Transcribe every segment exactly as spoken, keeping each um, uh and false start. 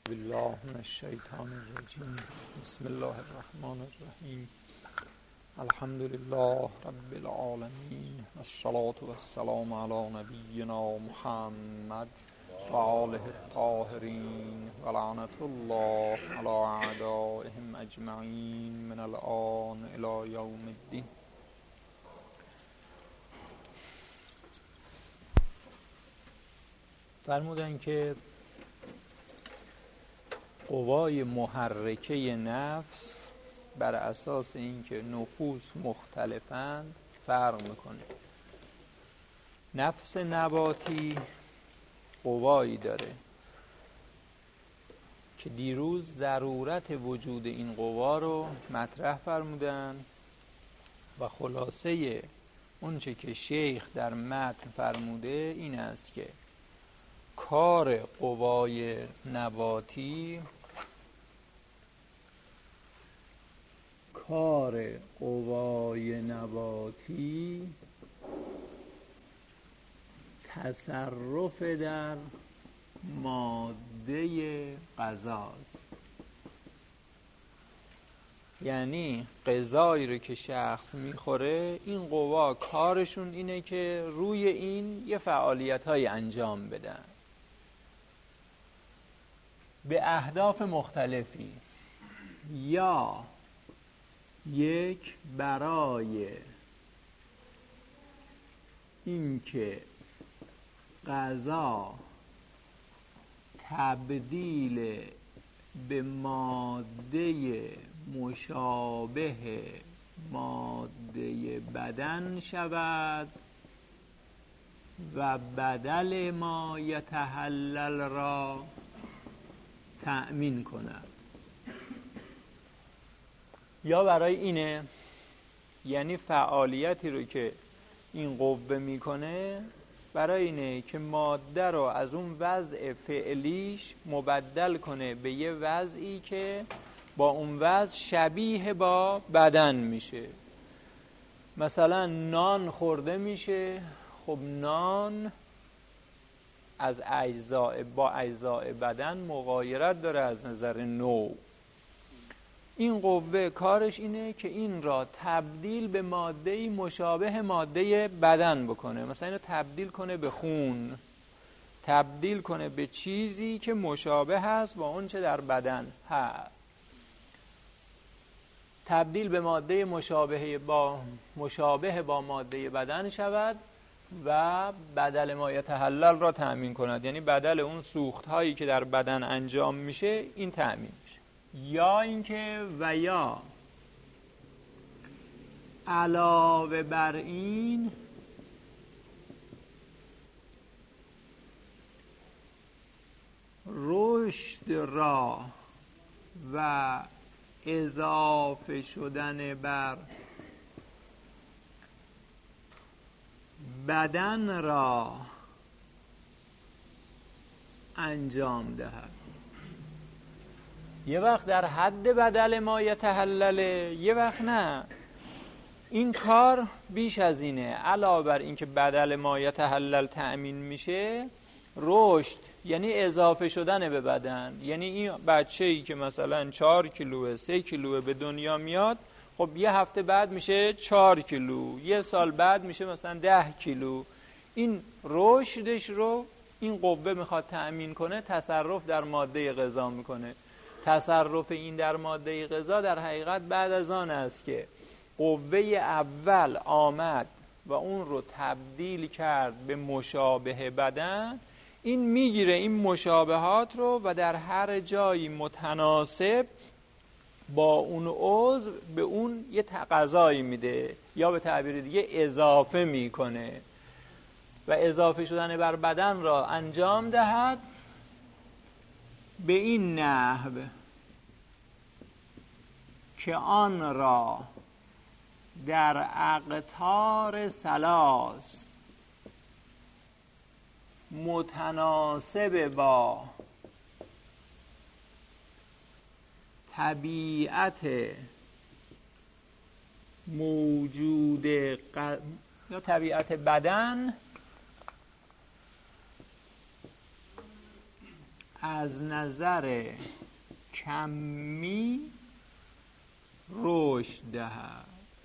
بالله من الشیطان الرجیم. بسم الله الرحمن الرحیم. الحمد لله رب العالمین، الصلاة والسلام علی نبینا محمد و آله الطاهرین و لعنت الله علی اعدائهم اجمعین من الآن الی یوم الدین. فرمودن که قوای محرکه نفس بر اساس اینکه نفوس مختلفند فرق میکنه. نفس نباتی قوایی داره که دیروز ضرورت وجود این قوا رو مطرح فرمودن و خلاصه اونچه که شیخ در متن فرموده این است که کار قوای نباتی کار قوای نباتی تصرف در ماده غذاست. یعنی غذایی رو که شخص میخوره این قوا کارشون اینه که روی این یه فعالیت‌های انجام بدن به اهداف مختلفی، یا یک برای اینکه غذا تبدیل به ماده مشابه ماده بدن شود و بدل ما یتحلل را تأمین کند. یا برای اینه، یعنی فعالیتی رو که این قوه میکنه برای اینه که ماده رو از اون وضع فعلیش مبدل کنه به یه وضعی که با اون وضع شبیه با بدن میشه. مثلا نان خورده میشه، خب نان از اجزاء با اجزاء بدن مغایرت داره از نظر نوع. این قوه کارش اینه که این را تبدیل به ماده‌ای مشابه ماده بدن بکنه. مثلا اینو تبدیل کنه به خون، تبدیل کنه به چیزی که مشابه هست با اون چه در بدن هست. تبدیل به ماده مشابه با مشابه با ماده بدن شود و بدل ما یتحلل را تأمین کند. یعنی بدل اون سوخت هایی که در بدن انجام میشه این تأمین میشه. یا اینکه و یا علاوه بر این رشد را و اضافه شدن بر بدن را انجام دهد. یه وقت در حد بدل ما یتحلله، یه وقت نه. این کار بیش از اینه. علاوه بر اینکه بدل ما یتحلل تأمین میشه، رشد یعنی اضافه شدن به بدن. یعنی این بچه‌ای که مثلا چهار کیلوه سه کیلوه به دنیا میاد، خب یه هفته بعد میشه چهار کیلو، یه سال بعد میشه مثلا ده کیلو. این رشدش رو این قوه میخواد تأمین کنه، تصرف در ماده غذا میکنه. تصرف این در ماده غذا در حقیقت بعد از آن است که قوه اول آمد و اون رو تبدیل کرد به مشابه بدن. این میگیره این مشابهات رو و در هر جایی متناسب با اون عضو به اون یه غذایی میده، یا به تعبیر دیگه اضافه میکنه و اضافه شدن بر بدن را انجام دهد به این نحو که آن را در اقطار ثلاث متناسب با طبیعت موجود ق... یا طبیعت بدن از نظر کمی رشد دهد.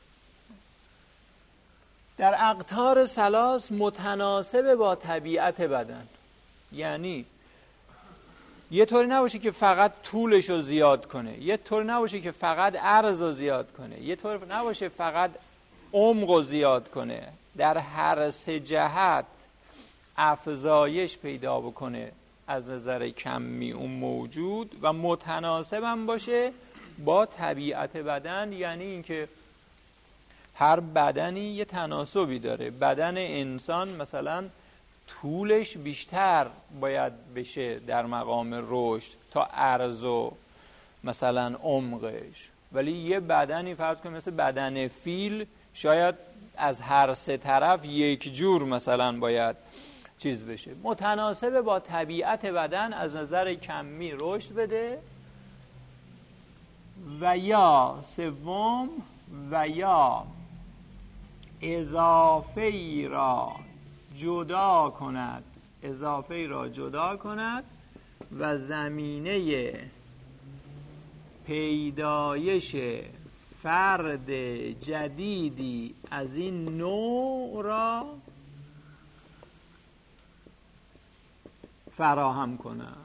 در اقطار ثلاث متناسب با طبیعت بدن، یعنی یه طوری نباشه که فقط طولش رو زیاد کنه، یه طوری نباشه که فقط عرض رو زیاد کنه، یه طوری نباشه فقط عمق رو زیاد کنه، در هر سه جهت افزایش پیدا بکنه از نظر کمی اون موجود و متناسب هم باشه با طبیعت بدن. یعنی اینکه هر بدنی یه تناسبی داره. بدن انسان مثلا طولش بیشتر باید بشه در مقام رشد تا عرض و مثلا عمقش، ولی یه بدنی فرض کنیم مثل بدن فیل شاید از هر سه طرف یک جور مثلا باید چیز بشه، متناسب با طبیعت بدن از نظر کمی رشد بده. و یا سوم و یا اضافه ای را جدا کند، اضافه ای را جدا کند و زمینه پیدایش فرد جدیدی از این نوع را فراهم کند.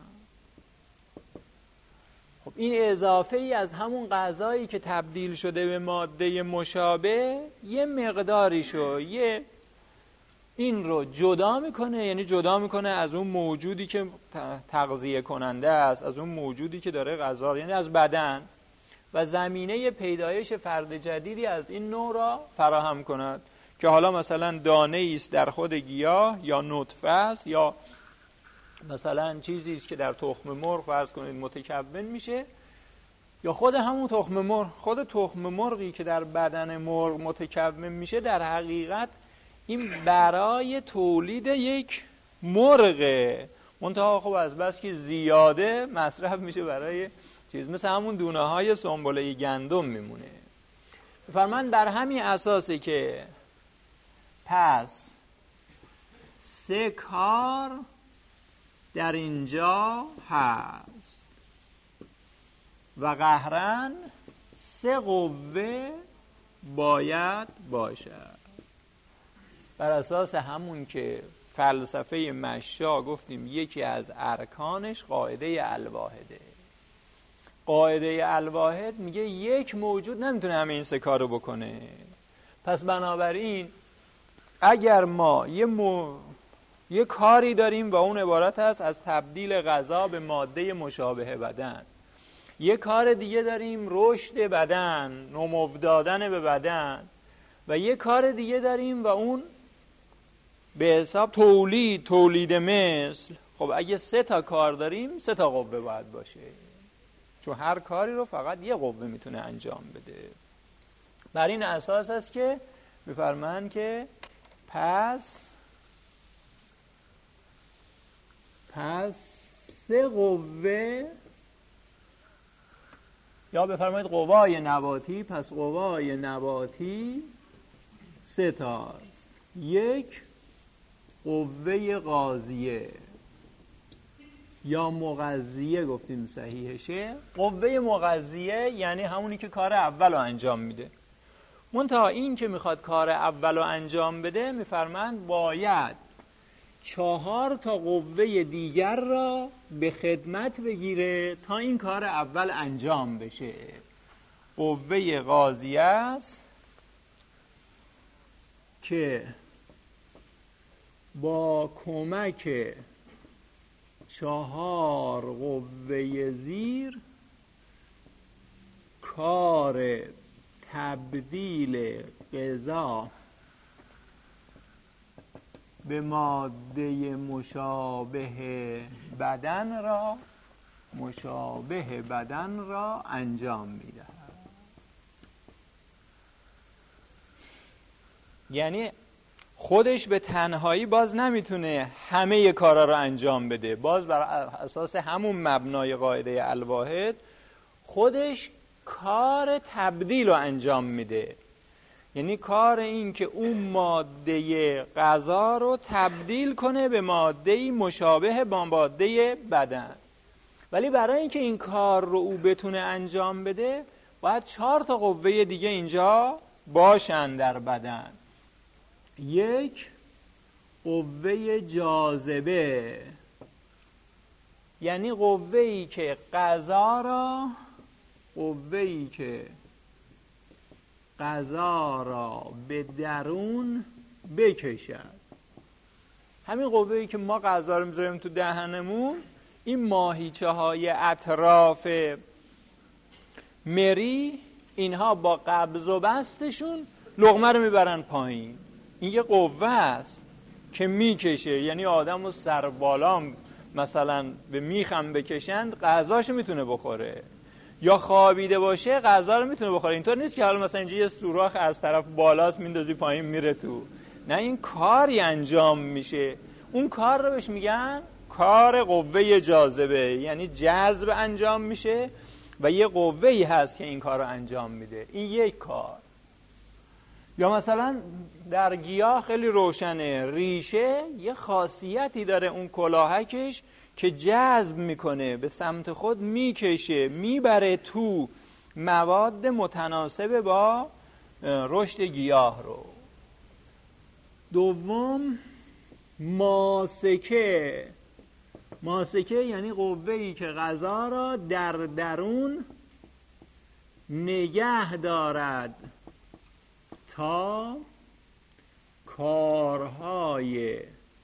خب این اضافه ای از همون غذایی که تبدیل شده به ماده مشابه یه مقداریشو یه این رو جدا میکنه، یعنی جدا میکنه از اون موجودی که تغذیه کننده است، از اون موجودی که داره غذا، یعنی از بدن، و زمینه پیدایش فرد جدیدی از این نوع را فراهم کند که حالا مثلا دانه است در خود گیاه یا نطفه است یا مثلا چیزی است که در تخم مرغ فرض کنید متکون میشه، یا خود همون تخم مرغ. خود تخم مرغی که در بدن مرغ متکون میشه در حقیقت این برای تولید یک مرغه، منتها خب از بس که زیاده مصرف میشه برای چیز، مثل همون دونه های سنبله گندم میمونه. فرمان بر همین اساسه که پس سه کار در اینجا هست و قهرن سه قوه باید باشد. بر اساس همون که فلسفه مشا گفتیم یکی از ارکانش قاعده الواحده. قاعده الواحد میگه یک موجود نمیتونه همه این سه کارو بکنه. پس بنابراین اگر ما یه مو... یه کاری داریم و اون عبارت هست از تبدیل غذا به ماده مشابه بدن، یه کار دیگه داریم رشد بدن، نمو دادن به بدن، و یه کار دیگه داریم و اون به حساب تولید تولید مثل. خب اگه سه تا کار داریم سه تا قوه باید باشه، چون هر کاری رو فقط یه قوه میتونه انجام بده. بر این اساس است که میفرمان که پس پس سه قوه، یا بفرمایید قوای نباتی، پس قوای نباتی سه تاست. یک قوه غازیه یا مغذیه گفتیم صحیحشه. قوه مغذیه یعنی همونی که کار اول رو انجام میده، منتها این که میخواد کار اول رو انجام بده میفرمند باید چهار تا قوه دیگر را به خدمت بگیره تا این کار اول انجام بشه. قوه غازیه است که با کمک چهار قوه زیر کار تبدیل غذا به ماده مشابه بدن را مشابه بدن را انجام میده. یعنی خودش به تنهایی باز نمیتونه همه کارا رو انجام بده، باز بر اساس همون مبنای قاعده الواحد خودش کار تبدیل رو انجام میده. یعنی کار این که اون ماده غذا رو تبدیل کنه به ماده مشابه با ماده بدن. ولی برای اینکه این کار رو او بتونه انجام بده باید چهار تا قوه دیگه اینجا باشن در بدن. یک، قوه جاذبه، یعنی قوه‌ای که غذا را قوه‌ای که غذا را به درون بکشد. همین قوه‌ای که ما غذا رو میذاریم تو دهنمون، این ماهیچه های اطراف مری، اینها با قبض و بستشون لقمه رو میبرن پایین. این یه قوه است که میکشه، یعنی آدم رو سر بالا مثلا به میخم بکشند غذاشو میتونه بخوره، یا خوابیده باشه غذا رو میتونه بخوره. اینطور نیست که حالا مثلا اینجا یه سوراخ از طرف بالاست میندازی پایین میره تو، نه، این کاری انجام میشه. اون کار رو بهش میگن کار قوه جاذبه، یعنی جذب انجام میشه و یه قوه‌ای هست که این کار رو انجام میده. این یک کار. یا مثلا در گیاه خیلی روشنه، ریشه یه خاصیتی داره اون کلاهکش که جذب میکنه، به سمت خود میکشه، میبره تو مواد متناسب با رشد گیاه رو. دوم، ماسکه. ماسکه یعنی قوه‌ای که غذا را در درون نگه دارد تا کارهای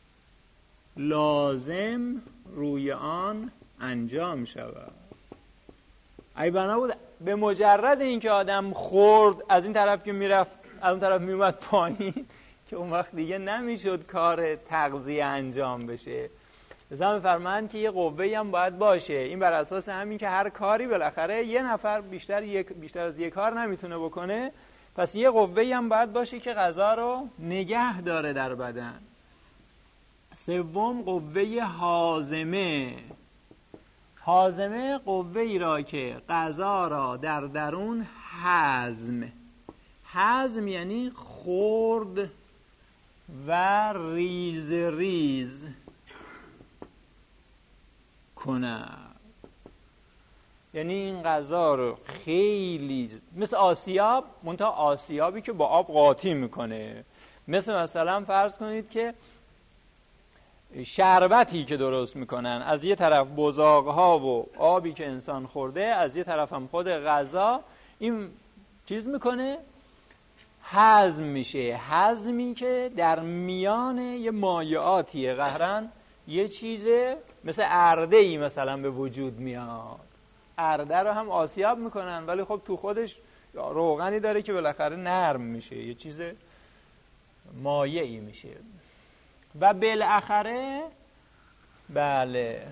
لازم روی آن انجام شود. ای بنا بود به مجرد اینکه آدم خورد از این طرف که میرفت از اون طرف میومد پایین که اون وقت دیگه نمیشد کار تغذیه انجام بشه. مثلا می‌فرمایند که یه قوه‌ای هم باید باشه. این بر اساس همین که هر کاری بالاخره یه نفر بیشتر یک بیشتر از یک کار نمیتونه بکنه، پس یه قوه‌ای هم باید باشه که غذا رو نگه داره در بدن. سوم، قوه هاضمه. هاضمه قوه‌ای را که غذا را در درون هضم. هضم یعنی خورد و ریز ریز کنه، یعنی این غذا رو خیلی مثل آسیاب، منتها آسیابی که با آب قاطی میکنه. مثل مثلا فرض کنید که شربتی که درست میکنن، از یه طرف بزاقها و آبی که انسان خورده، از یه طرف هم خود غذا، این چیز میکنه، هضم میشه. هضمی که در میان یه مایعاتیه، قهرن یه چیزه مثل ارده‌ای مثلا به وجود میاد. ارده رو هم آسیاب میکنن ولی خب تو خودش روغنی داره که بالاخره نرم میشه، یه چیز مایعی میشه. و بالاخره بله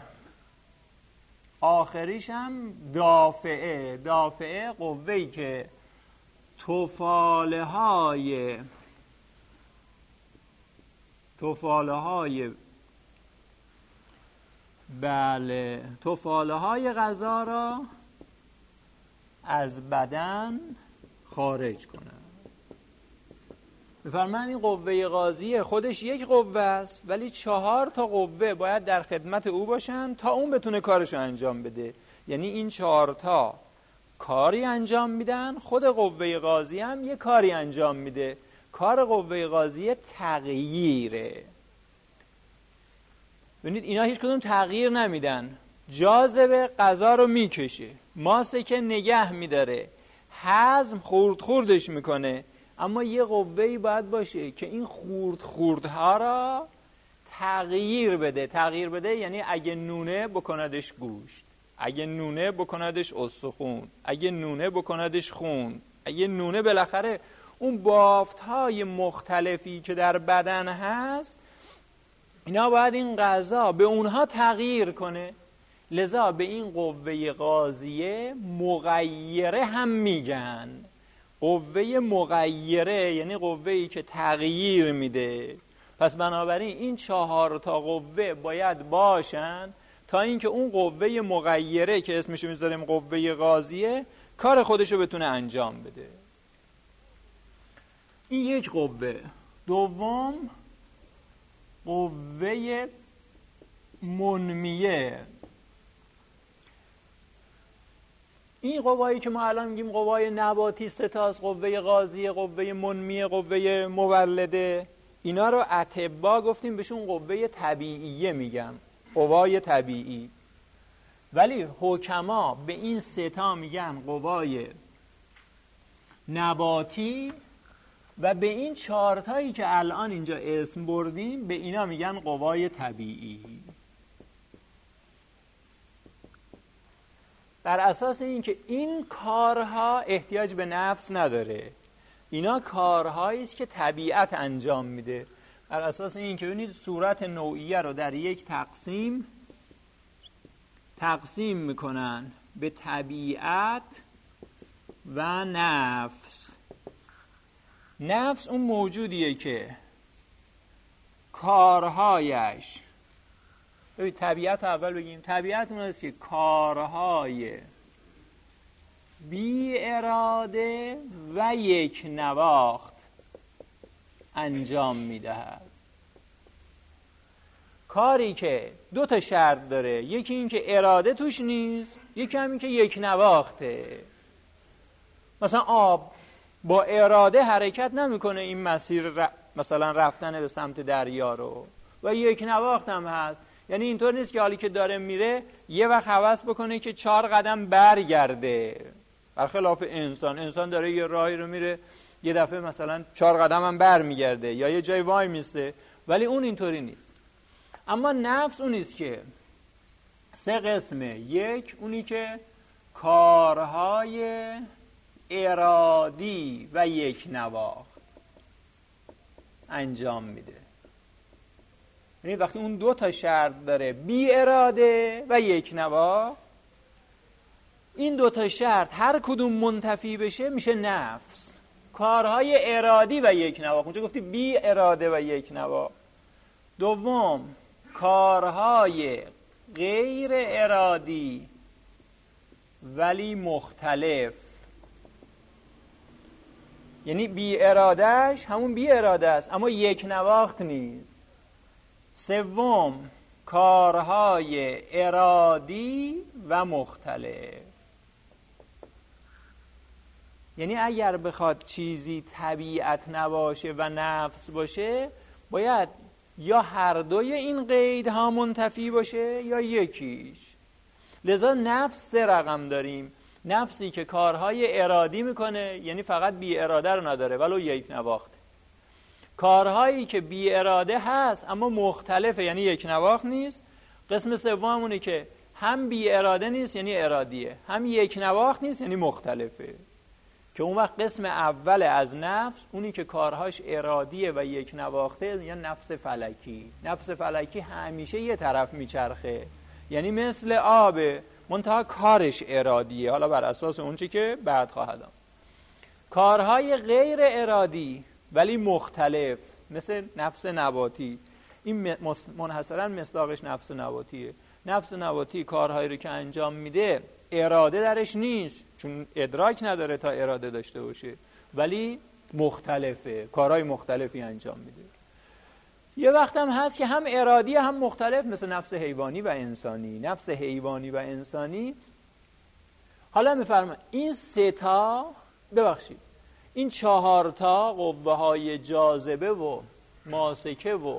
آخریش هم دافعه. دافعه قوه‌ای که توفاله های توفاله های بله توفاله های غذا را از بدن خارج کنه. بفرمایید این قوه قاضیه خودش یک قوه است، ولی چهار تا قوه باید در خدمت او باشن تا اون بتونه کارشو انجام بده. یعنی این چهار تا کاری انجام میدن، خود قوه قاضی هم یه کاری انجام میده. کار قوه قاضیه تغییره. ببینید اینا هیچ کدوم تغییر نمیدن. جاذبه غذا رو میکشه، ماسکه نگه میداره، هضم خورد خوردش میکنه. اما یه قوه‌ای باید باشه که این خورد خوردها را تغییر بده. تغییر بده یعنی اگه نونه بکندش گوشت، اگه نونه بکندش استخون، اگه نونه بکندش خون، اگه نونه بالاخره اون بافت‌های مختلفی که در بدن هست، اینا باید این غذا به اونها تغییر کنه. لذا به این قوه قاضیه مغیره هم میگن. قوه مغیره یعنی قوه‌ای که تغییر میده. پس بنابراین این چهار تا قوه باید باشن تا اینکه اون قوه مغیره که اسمشو میذاریم قوه قاضیه کار خودشو بتونه انجام بده. این یک قوه. دوم، قوه منمیه. این قوایی که ما الان میگیم قوای نباتی ستاست، قوه غازیه، قوه منمیه، قوه مولده، اینا رو اطبا گفتیم بهشون قوه طبیعیه میگن، قوای طبیعی. ولی حکما به این ستا میگن قوای نباتی و به این چهارتایی که الان اینجا اسم بردیم به اینا میگن قوای طبیعی. بر اساس اینکه این کارها احتیاج به نفس نداره، اینا کارهایی است که طبیعت انجام میده. بر اساس اینکه ببینید صورت نوعیه رو در یک تقسیم تقسیم میکنن به طبیعت و نفس. نفس اون موجودیه که کارهایش، ببین طبیعت اول بگیم، طبیعت اون است که کارهای بی اراده و یک نواخت انجام میدهد. کاری که دو تا شرط داره، یکی این که اراده توش نیست، یکی هم این که یک نواخته. مثلا آب با اراده حرکت نمیکنه این مسیر ر... مثلا رفتن به سمت دریا رو، و یک نواخت هم هست. یعنی اینطور نیست که حالی که داره میره یه وقت هوس بکنه که چهار قدم برگرده. برخلاف انسان، انسان داره یه راهی رو میره یه دفعه مثلا چهار قدم هم برمیگرده یا یه جای وای میسته، ولی اون اینطوری نیست. اما نفس اون نیست که سه قسمه. یک، اونی که کارهای ارادی و یک نواخت انجام میده. یعنی وقتی اون دو تا شرط داره، بی اراده و یک نواخت، این دو تا شرط هر کدوم منتفی بشه میشه نفس. کارهای ارادی و یک نواخت، اونجا گفتی بی اراده و یک نواخت. دوم، کارهای غیر ارادی ولی مختلف، یعنی بی ارادهش همون بی اراده است اما یک نواخت نیست. سوم، کارهای ارادی و مختلف، یعنی اگر بخواد چیزی طبیعت نباشه و نفس باشه، باید یا هر دوی این قیدها منتفی باشه یا یکیش. لذا نفس سه رقم داریم. نفسی که کارهای ارادی میکنه، یعنی فقط بی اراده رو نداره ولو یک نواخته. کارهایی که بی اراده هست اما مختلفه، یعنی یک نواخت نیست. قسم سومونه که هم بی اراده نیست یعنی ارادیه، هم یک نواخت نیست یعنی مختلفه. که اون وقت قسم اول از نفس، اونی که کارهاش ارادیه و یک نواخته، یا نفس فلکی. نفس فلکی همیشه یه طرف میچرخه، یعنی مثل آبه منتها کارش ارادیه، حالا بر اساس اون چی که بعد خواهد آمد. کارهای غیر ارادی ولی مختلف مثل نفس نباتی، این منحصرا مصداقش نفس نباتیه. نفس نباتی کارهایی رو که انجام میده اراده درش نیست، چون ادراک نداره تا اراده داشته باشه، ولی مختلفه، کارهای مختلفی انجام میده. یه وقت هم هست که هم ارادی هم مختلف، مثل نفس حیوانی و انسانی. نفس حیوانی و انسانی، حالا میفرما این سه تا، ببخشید این چهار تا قوه های جاذبه و ماسکه و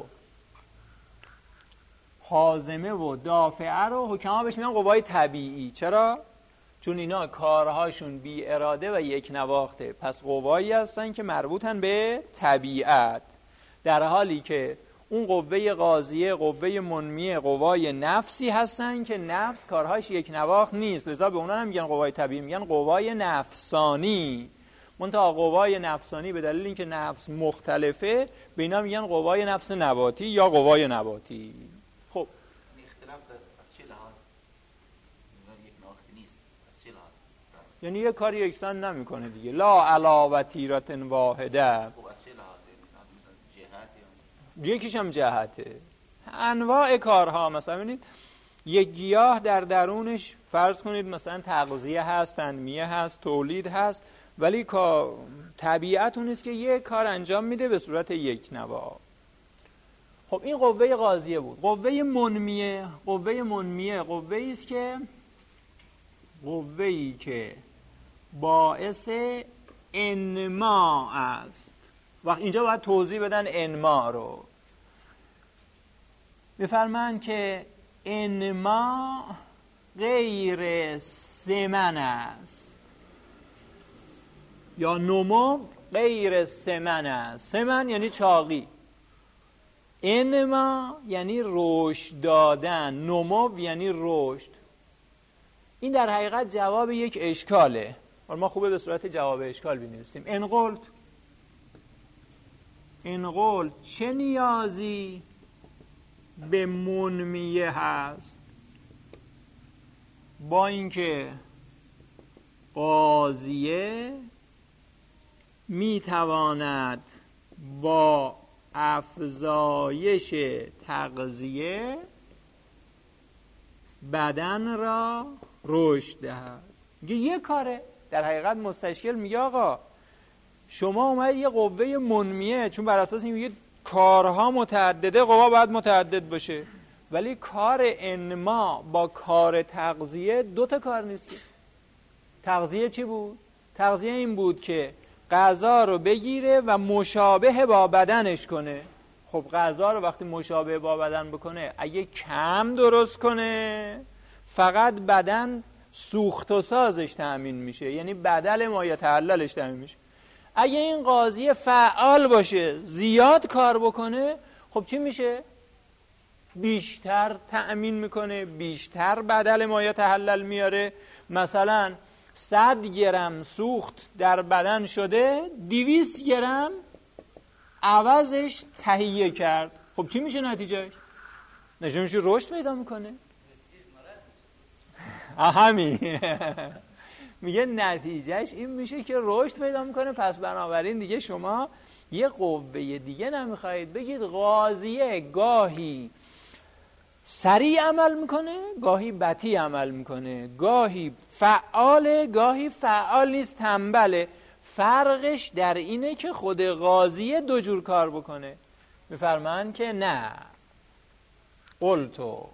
حازمه و دافعه رو حکما بهش میگن قوای طبیعی. چرا؟ چون اینا کارهاشون بی اراده و یک نواخته، پس قوایی هستن که مربوطن به طبیعت. در حالی که اون قوه غازیه، قوه منمیه، قوای نفسی هستن که نفس کارهاش یک نواخت نیست، لذا به اونا هم میگن قوای طبیعی، میگن قوای نفسانی. منتها قوای نفسانی به دلیل اینکه نفس مختلفه، به اینا میگن قوای نفس نباتی یا قوای نباتی. خب اختلاف از چه لحاظ؟ یک نواخت نیست، از چه لحاظ؟ یعنی یه کاری یکسان نمیکنه دیگه. لا علاوه تیرت واحده. خب از چه لحاظ؟ جهت یا یکیش هم جهته. انواع کارها، مثلا ببینید یک گیاه در درونش فرض کنید مثلا تغذیه هست، تنمیه هست، تولید هست، ولی طبیعت اون است که یک کار انجام میده به صورت یک نوا. خب این قوه غازیه بود. قوه منمیه، قوه منمیه قوه است که قوه‌ای که باعث انما است. وقت اینجا باید توضیح بدن انما رو. میفرمایند که انما غیر سمن است یا نمو غیر سمن است. سمن یعنی چاقی، انما یعنی رشد دادن، نمو یعنی رشد. این در حقیقت جواب یک اشکاله. ما خوبه به صورت جواب اشکال بنویسیم. ان قلت ان قلت چه نیازی به منمیه هست با اینکه قاضیه میتواند با افزایش تغذیه بدن را رشد دهد. یه کاره. در حقیقت مستشکل میگه آقا شما اومد یه قوه منمیه، چون بر اساس این میگه کارها متعدده، قوا باید متعدد باشه، ولی کار انما با کار تغذیه دو تا کار نیست. تغذیه چی بود؟ تغذیه این بود که غذا رو بگیره و مشابه با بدنش کنه. خب غذا رو وقتی مشابه با بدن بکنه، اگه کم درست کنه فقط بدن سوخت و سازش تأمین میشه، یعنی بدل ما یتحللش تأمین میشه. اگه این قاضی فعال باشه، زیاد کار بکنه، خب چی میشه؟ بیشتر تأمین میکنه، بیشتر بدل ما یتحلل میاره. مثلا صد گرم سوخت در بدن شده، دویست گرم عوضش تهیه کرد. خب چی میشه نتیجهش؟ نتیجه میشه رشد پیدا میکنه. همین میگه نتیجهش این میشه که رشد پیدا میکنه. پس بنابراین دیگه شما یه قوه دیگه نمیخواید بگید. قاضیه گاهی سریع عمل میکنه، گاهی بطیء عمل میکنه، گاهی فعاله، گاهی فعال نیست، تنبله. فرقش در اینه که خود قاضیه دو جور کار بکنه. میفرمان که نه، قلتو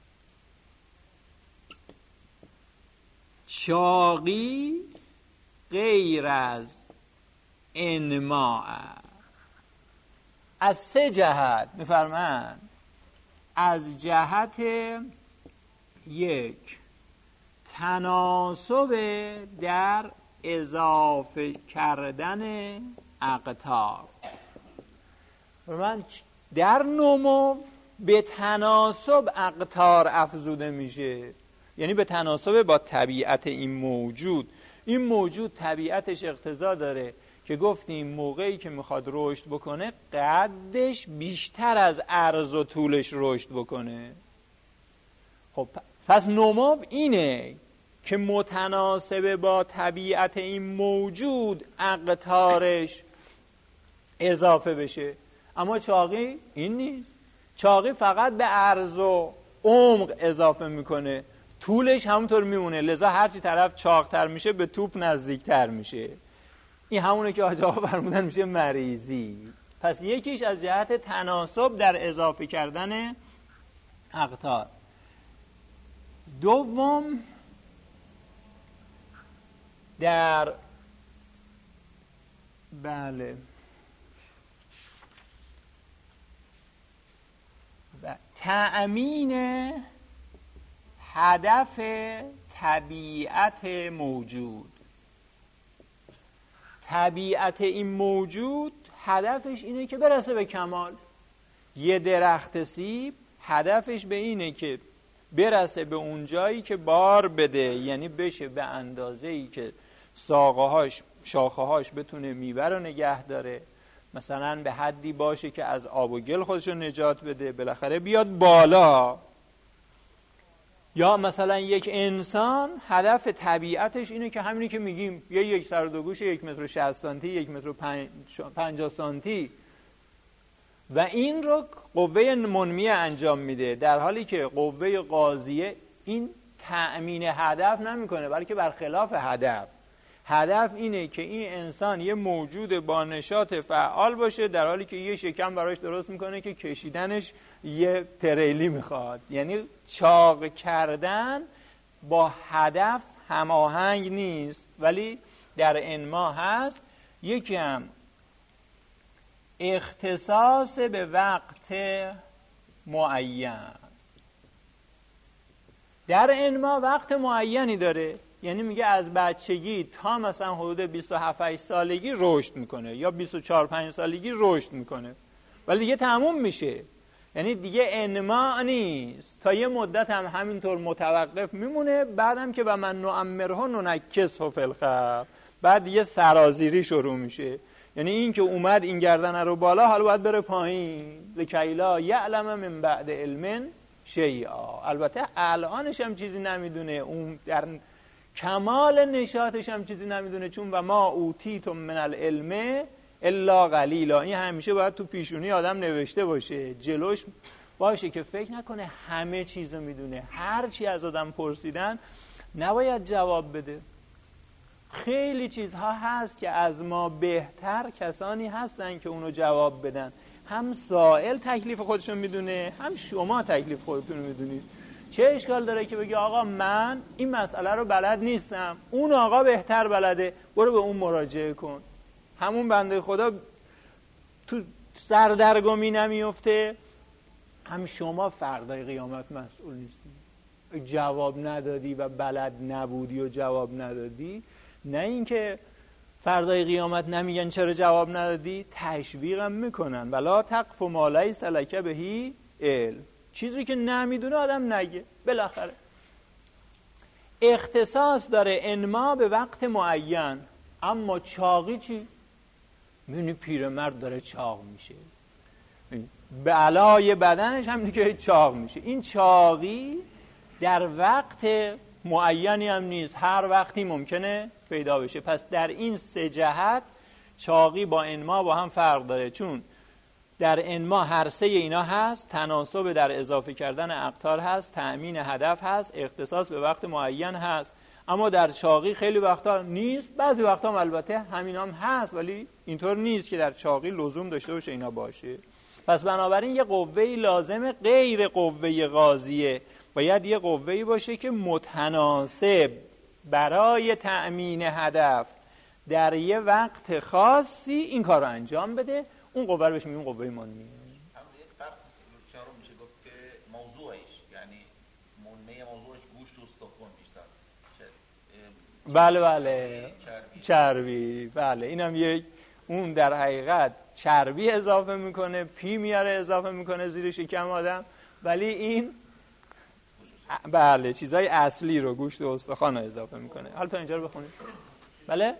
چاقی غیر از انما از سه جهت. میفرمان از جهت یک، تناسب در اضافه کردن اقطار. من در نمو به تناسب اقطار افزوده میشه، یعنی به تناسب با طبیعت این موجود. این موجود طبیعتش اقتضا داره که گفتیم موقعی که میخواد رشد بکنه قدش بیشتر از عرض و طولش رشد بکنه. خب پس نمو اینه که متناسب با طبیعت این موجود اقطارش اضافه بشه. اما چاقی این نیست. چاقی فقط به عرض و عمق اضافه میکنه، طولش همونطور میمونه. لذا هرچی طرف چاقتر میشه به توپ نزدیکتر میشه. این همونه که آجا فرمودن میشه مریضی. پس یکیش از جهت تناسب در اضافه کردن اقطار. دوم در بله تأمین هدف طبیعت موجود. طبیعت این موجود هدفش اینه که برسه به کمال. یه درخت سیب هدفش به اینه که برسه به اون جایی که بار بده، یعنی بشه به اندازه‌ای که ساقه‌هاش شاخه‌هاش بتونه میوه رو نگه داره، مثلا به حدی باشه که از آب و گل خودش رو نجات بده، بالاخره بیاد بالا. یا مثلا یک انسان هدف طبیعتش اینه که همینی که میگیم یا یک سر و دو گوش یک متر و شصت سانتی، یک متر و پنجاه سانتی، و این رو قوه منمیه انجام میده، در حالی که قوه قاضیه این تأمین هدف نمیکنه، بلکه برخلاف هدف. هدف اینه که این انسان یه موجود با نشاط فعال باشه، در حالی که یه شکم براش درست میکنه که کشیدنش یه تریلی میخواد. یعنی چاق کردن با هدف هماهنگ نیست ولی در انما هست. یکی هم اختصاص به وقت معین. در انما وقت معینی داره، یعنی میگه از بچگی تا مثلا حدود بیست و هفت سالگی رشد میکنه یا بیست و چهار پنج سالگی رشد میکنه ولی دیگه تموم میشه. یعنی دیگه انما نیست، تا یه مدت هم همینطور متوقف میمونه، بعدم که و من نعمره ننکسه فی الخلق، بعد دیگه سرازیری شروع میشه. یعنی این که اومد این گردن رو بالا، حالا باید بره پایین. لکیلا یعلم من بعد علم شیئا. البته الانش هم چیزی نمیدونه، اون در کمال نشاطش هم چیزی نمیدونه، چون و ما اوتیتم من العلم الا قلیلا. این همیشه باید تو پیشونی آدم نوشته باشه، جلوش باشه که فکر نکنه همه چیزو میدونه. هر چی از آدم پرسیدن نباید جواب بده. خیلی چیزها هست که از ما بهتر کسانی هستن که اونو جواب بدن. هم سائل تکلیف خودشون میدونه، هم شما تکلیف خودتون میدونید. چه اشکال داره که بگی آقا من این مسئله رو بلد نیستم، اون آقا بهتر بلده، برو به اون مراجعه کن. همون بنده خدا تو سردرگمی نمیفته، هم شما فردای قیامت مسئول نیستی. جواب ندادی و بلد نبودی و جواب ندادی، نه اینکه فردای قیامت نمیگن چرا جواب ندادی، تشویقم میکنن. ولا تقف ما لیس لک به علم. چیزی که نمیدونه آدم نگه. بالاخره اختصاص داره انما به وقت معین. اما چاقی چی؟ میبینی پیرمرد داره چاق میشه، به علای بدنش هم دیگه چاق میشه. این چاقی در وقت معینی هم نیست، هر وقتی ممکنه پیدا بشه. پس در این سه جهت چاقی با انما با هم فرق داره، چون در انما هر سه اینا هست، تناسب در اضافه کردن اقطار هست، تأمین هدف هست، اختصاص به وقت معین هست. اما در چاقی خیلی وقتا نیست، بعضی وقتا هم البته همین هم هست، ولی اینطور نیست که در چاقی لزوم داشته باشه اینا باشه. پس بنابراین یه قوه‌ای لازمه غیر قوه قاضیه، باید یه قوه‌ای باشه که متناسب برای تأمین هدف در یه وقت خاصی این کار رو انجام بده. اون قوه رو بهش میگیم قوه منمیه. اما یک فرق چهارم میشه گفت که موضوعش، یعنی منمیه موضوعش گوشت و استخوان بیشتر. بله بله چربی. چربی بله، اینم یک، اون در حقیقت چربی اضافه میکنه، پی میاره اضافه میکنه زیر شکم آدم، ولی این بله چیزای اصلی رو، گوشت و استخوان رو اضافه میکنه. حالا تا اینجا رو بخونید. بله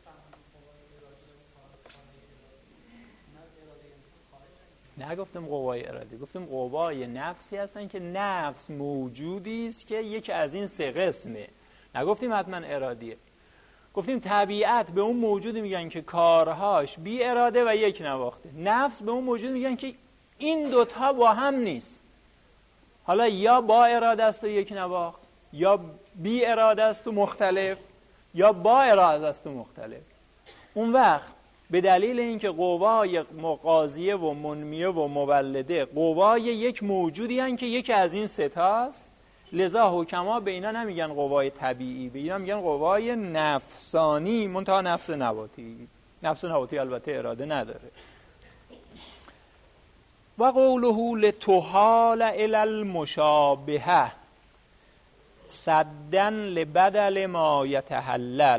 نگفتم قوای اراده، گفتم قوای نفسی هستن که نفس موجودی است که یکی از این سه قسمه. نگفتیم حتما ارادیه. گفتیم طبیعت به اون موجودی میگن که کارهاش بی اراده و یک نواخته. نفس به اون موجود میگن که این دوتا با هم نیست، حالا یا با اراده است و یک نواخت، یا بی اراده است و مختلف، یا با اراده است و مختلف. اون وقت به دلیل اینکه قوای مقاضیه و منمیه و مولده قوای یک موجودی هستند که یکی از این سه تاست، لذا حکما به اینا نمیگن قوای طبیعی، به اینا میگن قوای نفسانی، منتها نفس نباتی. نفس نباتی البته اراده نداره. و قوله لتحال الی المشابهه صدن لبدل ما یتحلل.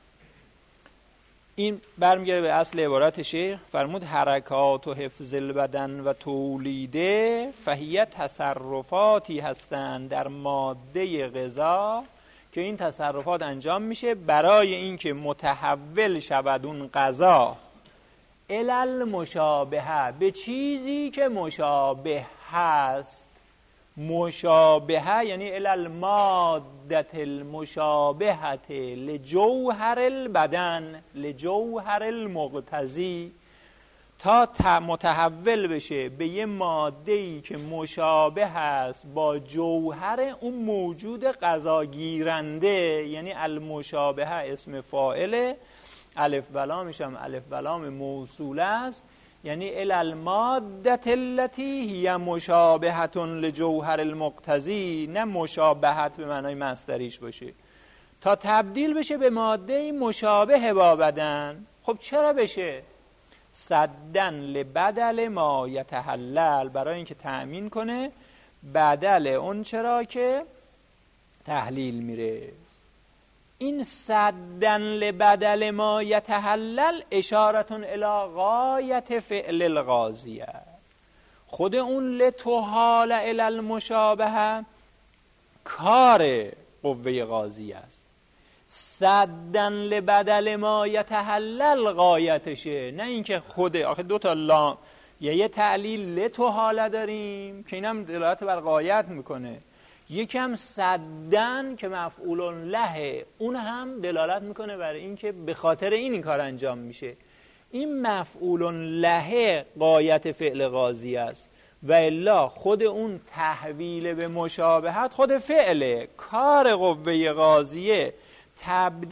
این برمیگره به اصل عبارت شیخ. فرمود حرکات و حفظ البدن و تولیده فهیه تصرفاتی هستند در ماده غذا که این تصرفات انجام میشه برای اینکه متحول شود اون غذا الی المشابهه، به چیزی که مشابه هست. مشابهه یعنی الی الماده المشابهه لجوهر البدن لجوهر المقتضی، تا متحول بشه به یه ماده‌ای که مشابه است با جوهر اون موجود غذاگیرنده. یعنی المشابهه اسم فاعله، الف و لامش هم الف و لام موصوله است، یعنی الی الماده التي هی مشابهه لجوهر المقتضی، نه مشابهت به معنای مصدریش باشه. تا تبدیل بشه به ماده مشابه با بدن. خب چرا بشه؟ صدن لبدل ما یتحلل، برای اینکه تأمین کنه بدل اون چرا که تحلیل میره. این صدن لبدل ما یتحلل اشارتون الی غایت فعل الغازیه. خود اون لتحال الی المشابهه کار قوه غازیه است. صدن لبدل ما یتحلل غایتشه، نه اینکه خود. آخه دو تا لام یا یه تعلیل لتحال داریم که اینم دلالت بر غایت میکنه، یکم صدن که مفعول له اون هم دلالت میکنه بر این که به خاطر این این کار انجام میشه. این مفعول له غایت فعل غازی است و الا خود اون تحویل به مشابهت خود فعله. کار قوه غازیه تبدیل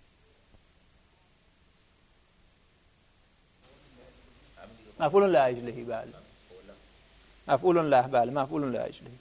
مفعول له اجلهی، بله مفعول له، بله مفعول له اجلهی.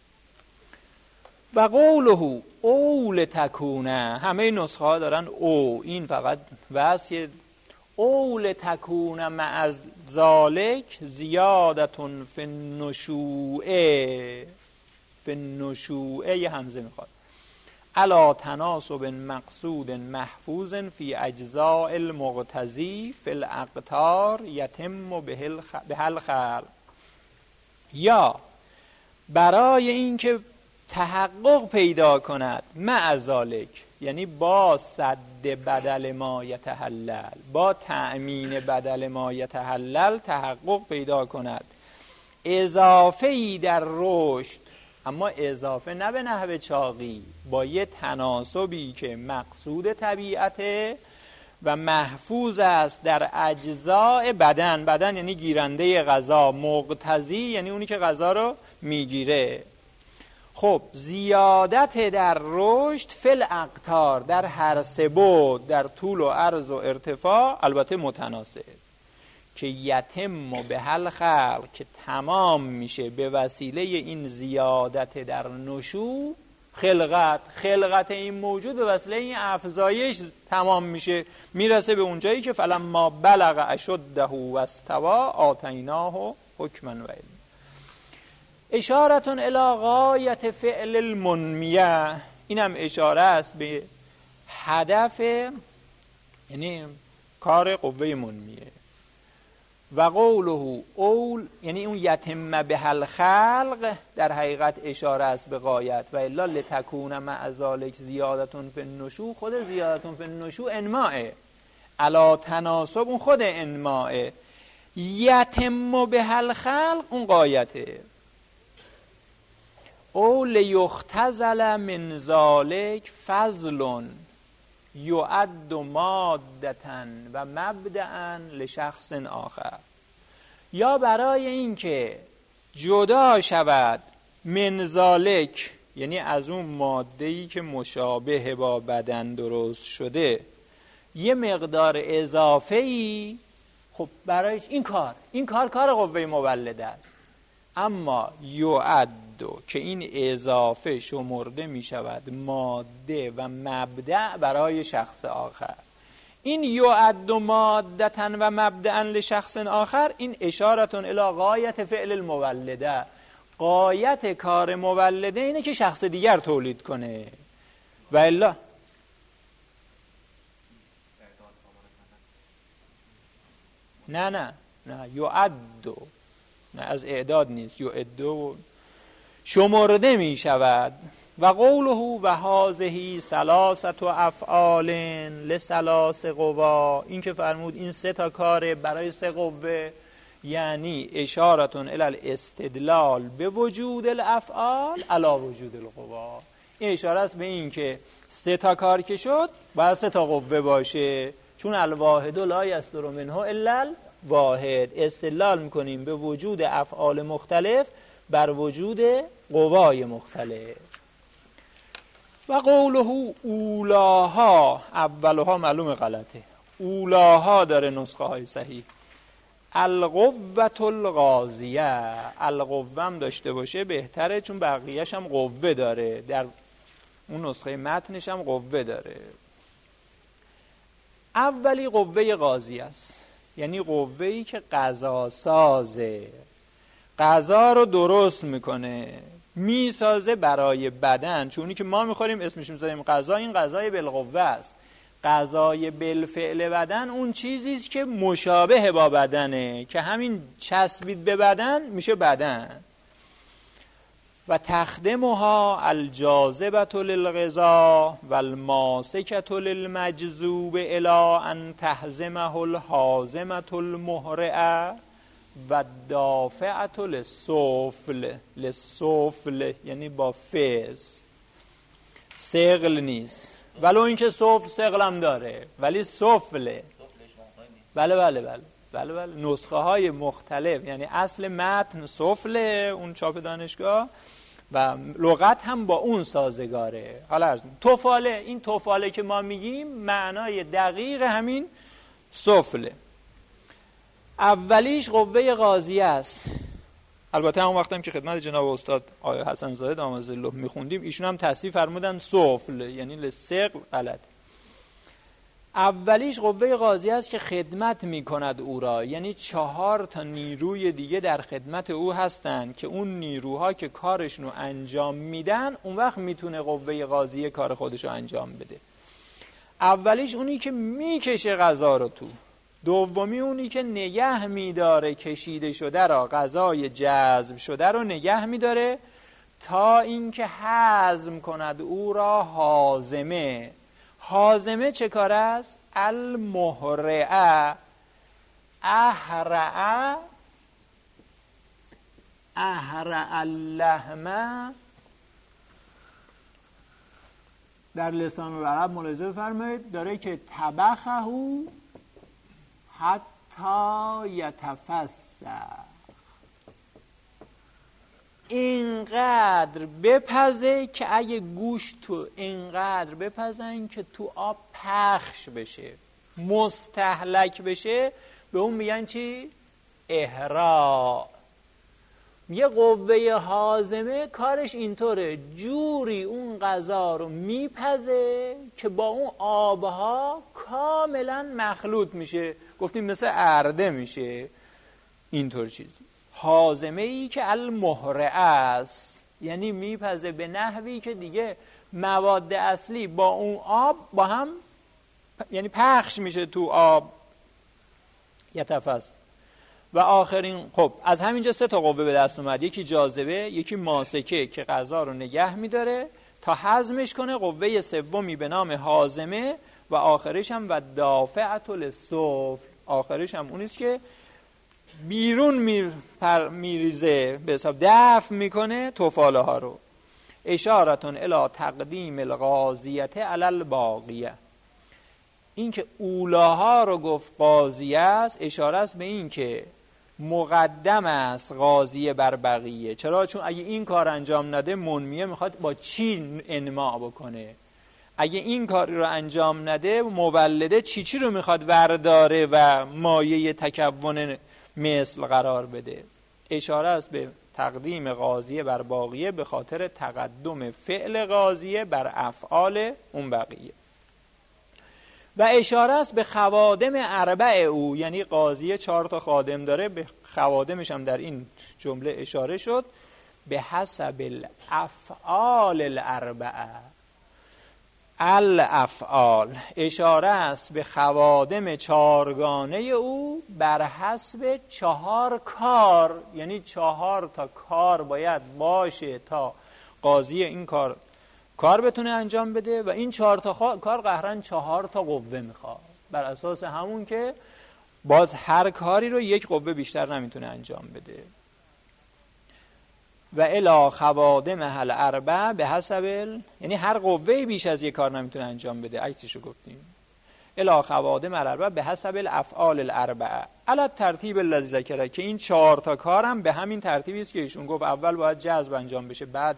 و قوله اول تکونه، همه نسخه ها دارن او، این فقط واسه اول تکونه مع ذالک زیادتون فی النشوء، فی النشوء یه همزه میخواد، علا تناسب مقصود محفوظ فی اجزاء المقتضی فی الاقطار یتم به الخلق، یا برای اینکه تحقق پیدا کند مع ذالک، یعنی با صد بدل ما یتحلل، با تأمین بدل ما یتحلل تحقق پیدا کند اضافه ای در رشد، اما اضافه نه به نحو چاقی، با یه تناسبی که مقصود طبیعته و محفوظ است در اجزاء بدن. بدن یعنی گیرنده غذا، مقتضی یعنی اونی که غذا رو میگیره. خب زیادت در رشد فل اقطار، در هر سه بعد، در طول و عرض و ارتفاع، البته متناسب، که یتم به هل خلق، که تمام میشه به وسیله این زیادت در نشو خلقت، خلقت این موجود به وسیله این افزایش تمام میشه، میرسه به اونجایی که فلما بلغ اشده و استوى آتیناه حکما و علم. اشارتون الی غایت فعل المنمیه، اینم اشاره است به هدف، یعنی کار قوه منمیه. و قوله اول، یعنی اون یتم به الخلق در حقیقت اشاره است به غایت، و الا لتکون مع ذالک زیادتون فی النشو، خود زیادتون فی النشو انماء علا تناسب، اون خود انماء. یتم به الخلق اون غایته. او لیختزل من ذالک فضل یعد مادتا و مبدأ لشخص آخر، یا برای اینکه جدا شود من ذالک، یعنی از اون ماده‌ای که مشابه با بدن درست شده، یه مقدار اضافه‌ای. خب برایش این کار این کار کار قوه مولده است، اما یعد که این اضافه شمرده می شود ماده و مبدأ برای شخص آخر. این یعد مادتا و مبدأ لشخص آخر، این اشارتون الی غایت فعل المولده، غایت کار مولده اینه که شخص دیگر تولید کنه. و الا نه نه نه یعد، نه از اعداد نیست، یعد شمرده می شود. و قوله و هذه ثلاثه افعال لثلاث قوا، این که فرمود این سه تا کاره برای سه قوه، یعنی اشارتون الی الاستدلال به وجود الافعال علی وجود القوا. این اشاره است به این که سه تا کار که شد باید سه تا قوه باشه، چون الواحد لا یصدر منه الا الواحد. استدلال میکنیم به وجود افعال مختلف بر وجود قوای مختلف. و قوله اولاها، اولها معلوم غلطه، اولاها داره نسخه های صحیح. القوة الغازیه، القوه هم داشته باشه بهتره، چون بقیهش هم قوه داره، در اون نسخه متنش هم قوه داره. اولی قوه قاضی است، یعنی قوه‌ای که قضا سازه، قضا رو درست میکنه، میسازه برای بدن. چونی که ما میخوریم اسمش میذاریم غذا، این غذای بالقوه است. غذای بالفعل بدن اون چیزی است که مشابه با بدنه، که همین چسبید به بدن میشه بدن. و تخدمها الجاذبة للغذا و الماسکة للمجذوب الی ان تهزمه الهازمة المهرعه و دافعة للسفل. للسفل یعنی با فز، سقل نیست، ولو اینکه سفل سقل هم داره ولی سفله. بله بله بله بله بله نسخه های مختلف، یعنی اصل متن سفله اون چاپ دانشگاه و لغت هم با اون سازگاره. حالا عرض توفاله، این توفاله که ما میگیم معنای دقیق همین سفله. اولیش قوه قاضیه است. البته همون وقتم که خدمت جناب استاد آقای حسن زاهد دامادالله میخوندیم ایشون هم تصحیح فرمودن سفل، یعنی لسقل غلط. اولیش قوه قاضیه است که خدمت میکند او را، یعنی چهار تا نیروی دیگه در خدمت او هستند که اون نیروها که کارشون رو انجام میدن اون وقت میتونه قوه قاضیه کار خودش رو انجام بده. اولیش اونی که میکشه غذا رو تو، دومی اونی که نگه میداره کشیده شده را، غذای جذب شده رو نگه میداره تا اینکه هضم کند او را هاضمه. هاضمه چه کار است؟ المهرعه، اهرعه اهرع اللحمه. در لسان العرب ملاحظه بفرمایید داره که طبخه حتی یتفسح، اینقدر بپزه که اگه گوشت تو اینقدر بپزن که تو آب پخش بشه، مستهلک بشه، به اون میگن چی؟ اهراع. یه قوه هاضمه کارش اینطوره، جوری اون غذا رو میپزه که با اون آبها کاملا مخلوط میشه، گفتیم مثل ارده میشه، اینطور چیزی. هاضمه ای که المهرعه است، یعنی میپزه به نحوی که دیگه مواد اصلی با اون آب با هم یعنی پخش میشه تو آب. یتفس. و آخرین، خب از همینجا سه تا قوه به دست اومد، یکی جاذبه، یکی ماسکه که غذا رو نگه میداره تا هضمش کنه، قوه سومی به نام هاضمه، و آخرش هم و دافعة للسفل، آخرش هم اونیست که بیرون میریزه، به حساب دفع میکنه توفاله ها رو. اشارتون الی تقدیم الغازیت علی الباقیه. این که اولاها رو گفت قاضیه است، اشاره است به این که مقدم است قاضیه بر بقیه. چرا؟ چون اگه این کار انجام نده منمیه میخواد با چی انماع بکنه، اگه این کار رو انجام نده مولده چی چی رو میخواد ورداره و مایه تکون مثل قرار بده. اشاره است به تقدیم قاضیه بر باقیه به خاطر تقدم فعل قاضیه بر افعال اون بقیه. و اشاره است به خوادم اربع او، یعنی قاضیه چهار تا خادم داره، به خوادمش هم در این جمله اشاره شد، به حسب الافعال الاربعه. الافعال اشاره است به خوادم چهارگانه او بر حسب چهار کار، یعنی چهار تا کار باید باشه تا قاضی این کار کار بتونه انجام بده، و این چهار تا خوا... کار قهرن چهار تا قوه میخواد، بر اساس همون که باز هر کاری رو یک قوه بیشتر نمیتونه انجام بده. و الی خوادم هل اربع به حسب ال... یعنی هر قوه بیش از یک کار نمیتونه انجام بده، عکسشو گفتیم. الی خوادم الاربع به حسب الافعال الاربعه علی ترتیب الذی ذکر، که این چهار تا کارم به همین ترتیبی است که ایشون گفت، اول باید جذب انجام بشه، بعد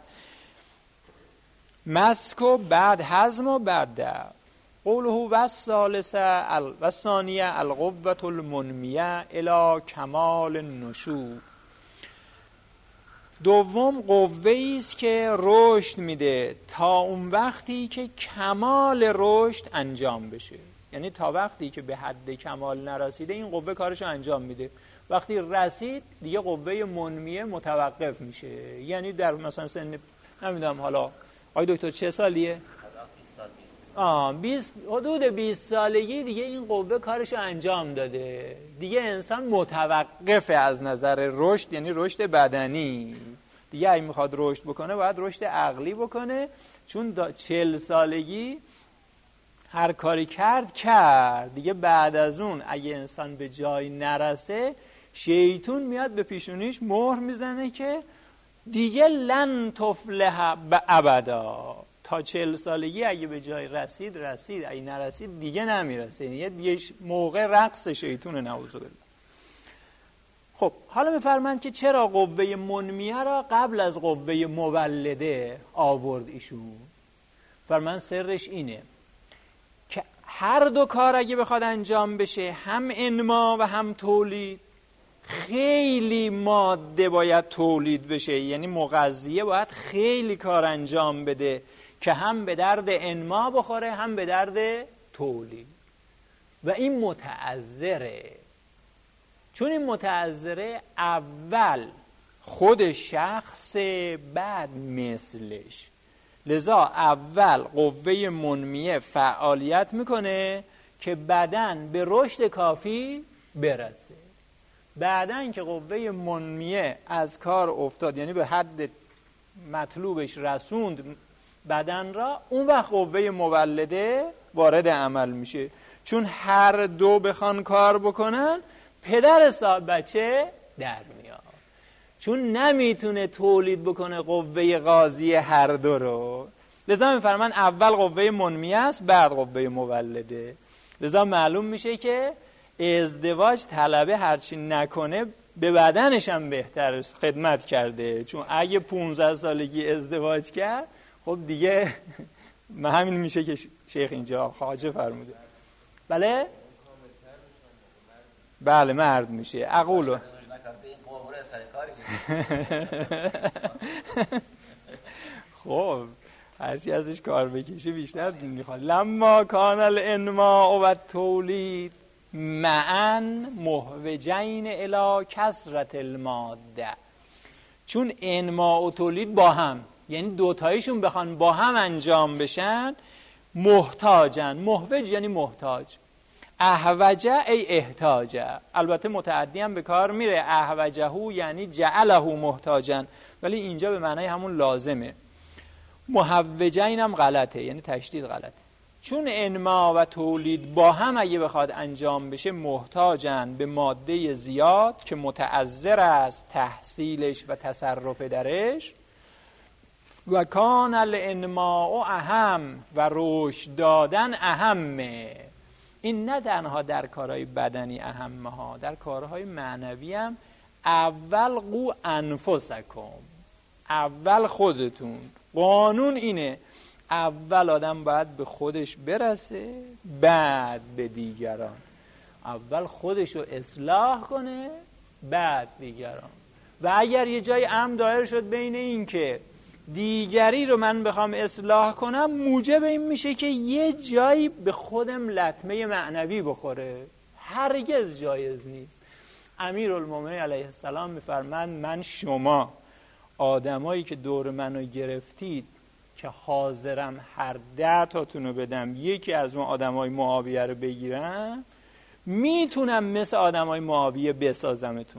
مسک و بعد هضم و بعد دفع. قوله و الثالثه ال... و الثانیه القوة المنمیه الی کمال النشوء. دوم قوه‌ای است که رشد میده تا اون وقتی که کمال رشد انجام بشه. یعنی تا وقتی که به حد کمال نرسیده این قوه کارشو انجام میده. وقتی رسید دیگه قوه منمیه متوقف میشه. یعنی در مثلا سن نمیدونم حالا آقای دکتر چه سالیه؟ آه بیست حدود بیست سالگی دیگه این قوه کارشو انجام داده. دیگه انسان متوقفه از نظر رشد، یعنی رشد بدنی. دیگه اگه میخواد رشد بکنه باید رشد عقلی بکنه، چون چهل سالگی هر کاری کرد کرد دیگه. بعد از اون اگه انسان به جای نرسه شیطون میاد به پیشونیش مهر میزنه که دیگه لن تفلح ابدا. تا چهل سالگی اگه به جای رسید رسید، اگه نرسید دیگه نمیرسه. یه موقع رقص شیطون نعوذ بالله. خب حالا میفرمند که چرا قوه منمیه را قبل از قوه مولده آورد ایشون؟ فرمان سرش اینه که هر دو کار اگه بخواد انجام بشه، هم انما و هم تولید، خیلی ماده باید تولید بشه. یعنی مغذیه باید خیلی کار انجام بده که هم به درد انما بخوره هم به درد تولید. و این متعذره. چون این متعذره، اول خود شخص، بعد مثلش. لذا اول قوه منمیه فعالیت میکنه که بدن به رشد کافی برسه. بعدن که قوه منمیه از کار افتاد، یعنی به حد مطلوبش رسوند بدن را، اون وقت قوه مولده وارد عمل میشه. چون هر دو بخوان کار بکنن پدر صاحب بچه در میاد. چون نمیتونه تولید بکنه قوه غازی هر دو رو. لذا میفرمان اول قوه منمیه است بعد قوه مولده. لذا معلوم میشه که ازدواج طلبه هرچی نکنه به بدنش هم بهتر خدمت کرده. چون اگه پونزده سالگی ازدواج کرد خب دیگه همین میشه که شیخ اینجا خواجه فرموده. بله؟ بله مرد میشه. اقولو خب هرچی ازش کار بکشه بیشتر میخواد. لما کان الانما و تولید معا محوجین الی کثرت الماده. چون انما و تولید با هم، یعنی دوتایشون بخوان با هم انجام بشن، محتاجن. محوج یعنی محتاج. احوجه ای احتاجه. البته متعدی هم به کار میره. احوجهو یعنی جعله محتاجن، ولی اینجا به معنای همون لازمه. محوجین هم غلطه، یعنی تشدید غلطه. چون انما و تولید با هم اگه بخواد انجام بشه محتاجن به ماده زیاد که متعذر است تحصیلش و تصرف درش. و کان الانما اهم و رشد دادن اهمه. این نه تنها در کارهای بدنی اهمه ها، در کارهای معنوی هم. اول قو انفسکم، اول خودتون. قانون اینه اول آدم باید به خودش برسه بعد به دیگران. اول خودشو اصلاح کنه بعد دیگران. و اگر یه جای امر دایر شد بین این که دیگری رو من بخوام اصلاح کنم، موجب این میشه که یه جایی به خودم لطمه معنوی بخوره. هرگز جایز نیست. امیرالمومنین علیه السلام میفرمند من شما آدمایی که دور منو گرفتید که حاضرم هر ده تاتونو بدم یکی از اون آدمای معاویه رو بگیرم، میتونم مثل آدمای معاویه بسازمتون.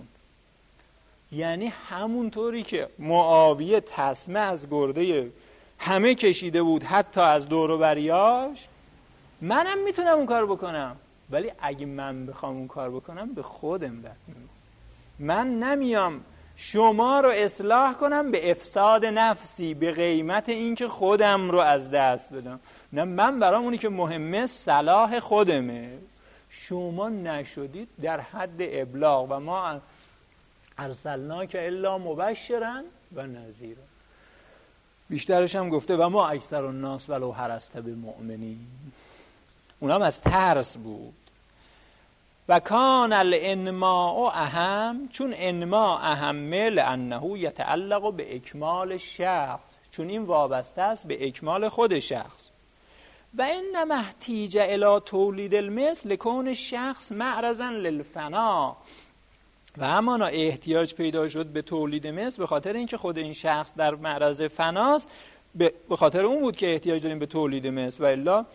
یعنی همونطوری که معاویه تسمه از گرده همه کشیده بود حتی از دور و بریاش، منم میتونم اون کار بکنم. ولی اگه من بخوام اون کار بکنم به خودم دست میدم. من نمیام شما رو اصلاح کنم به افساد نفسی، به قیمت این که خودم رو از دست بدم. نه، من برام اونی که مهمه صلاح خودمه. شما نشدید در حد ابلاغ و ما ارسلناک الا مبشرا و نذیرا. بیشترش هم گفته و ما اکثر الناس ولو حرصت بمؤمنین. اونم از ترس بود. و کان الانما اهم، چون انما اهمه لانه یتعلق به اکمال شخص، چون این وابسته است به اکمال خود شخص. و این محتیج الی تولید المثل لکون شخص معرضا للفنا، و همانا احتیاج پیدا شد به تولید مثل به خاطر اینکه خود این شخص در معرض فناست، به خاطر اون بود که احتیاج داریم به تولید مثل، و الا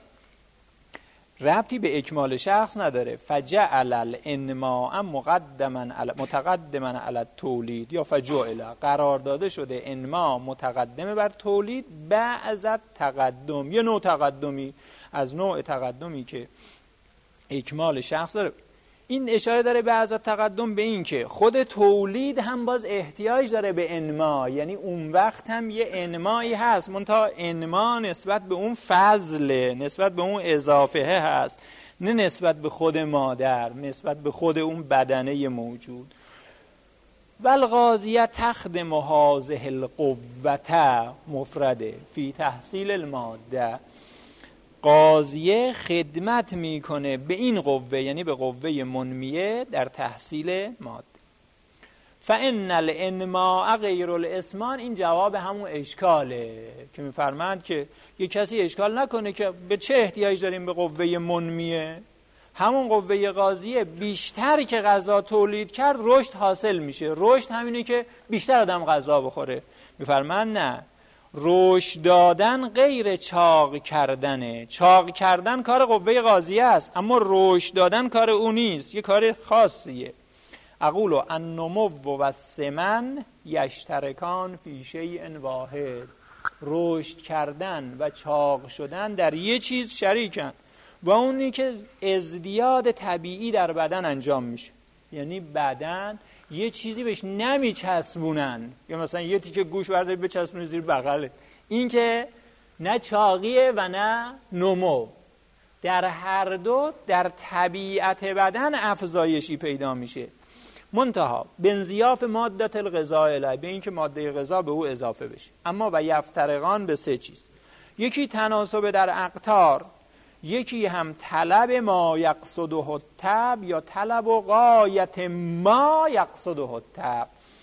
ربطی به اکمال شخص نداره. فجعل الانماء مقدما متقدما علی التولید، یا فجعل قرار داده شده انما متقدمه بر تولید بعد تقدم، یه نوع تقدمی از نوع تقدمی که اکمال شخص داره. این اشاره داره به از تقدم به این که خود تولید هم باز احتیاج داره به انما، یعنی اون وقت هم یه انمایی هست، منتها انما نسبت به اون فضل، نسبت به اون اضافه هست، نه نسبت به خود مادر، نسبت به خود اون بدنه موجود. والغازیه تخدم هذه القوة مفرده فی تحصیل الماده، قاضیه خدمت میکنه به این قوه، یعنی به قوه منمیه در تحصیل ماده. فان الانماء غیر الاسمان، این جواب همون اشکاله که میفرمند که یه کسی اشکال نکنه که به چه احتیاج داریم به قوه منمیه، همون قوه قاضیه بیشتر که غذا تولید کرد رشد حاصل میشه. رشد همینه که بیشتر آدم غذا بخوره. میفرمند نه، رشد دادن غیر چاق کردنه. چاق کردن کار قوه قاضیه است، اما رشد دادن کار او نیست، یه کار خاصیه. اقول النمو و السمن یشترکان فی شیء واحد، رشد کردن و چاق شدن در یه چیز شریکن، و اونی که ازدیاد طبیعی در بدن انجام میشه. یعنی بدن یه چیزی بهش نمیچسبونن، یا مثلا یه تیکه گوش برداری بچسبونی زیر بغله، این که نه چاقیه و نه نمو. در هر دو در طبیعت بدن افزایشی پیدا میشه، منتها بنزیاف مادت الغذاء الیه، به این که ماده غذا به او اضافه بشه. اما و یفترقان به سه چیز، یکی تناسب در اقطار، یکی هم طلب ما یقصده الطب، یا طلب و غایت ما یقصده الطب.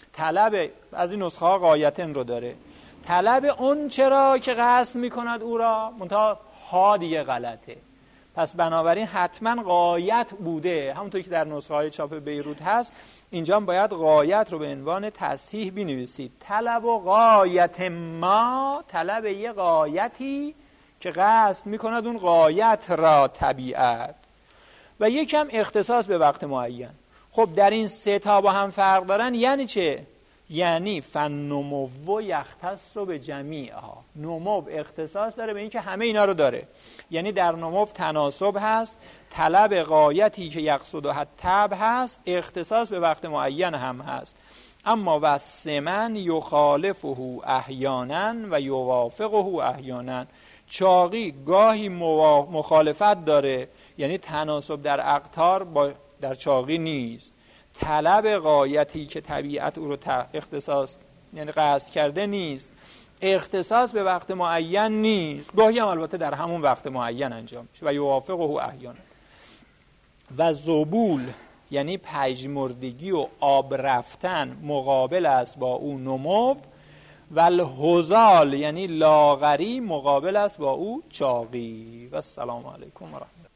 طلب از این نسخه ها غایتن رو داره، طلب اون چرا که قصد میکند او را، منتها ها دیگه غلطه، پس بنابراین حتما غایت بوده. همونطور که در نسخه های چاپ بیروت هست، اینجا باید غایت رو به عنوان تصحیح بنویسید. طلب و غایت ما، طلب یه غایتی که قصد میکند اون غایت را طبیعت، و یکم اختصاص به وقت معین. خب در این سه تا با هم فرق دارن، یعنی چه؟ یعنی فنمو یختص به جمیعها، نمو اختصاص داره به این که همه اینا رو داره. یعنی در نمو تناسب هست، طلب غایتی که یقصده الطب هست، اختصاص به وقت معین هم هست. اما و سمن یخالفه احیانا و یوافقه احیانا، چاقی گاهی مخالفت داره، یعنی تناسب در اقطار با در چاقی نیست. طلب غایتی که طبیعت او رو اختصاص یعنی قصد کرده نیست، اختصاص به وقت معین نیست، گاهی هم البته در همون وقت معین انجام میشه. و یوافقه احیانا. و زبول یعنی پژمردگی و آب رفتن مقابل است با او نمو، و الهزال یعنی لاغری مقابل است با او چاقی. و السلام علیکم و رحمت الله.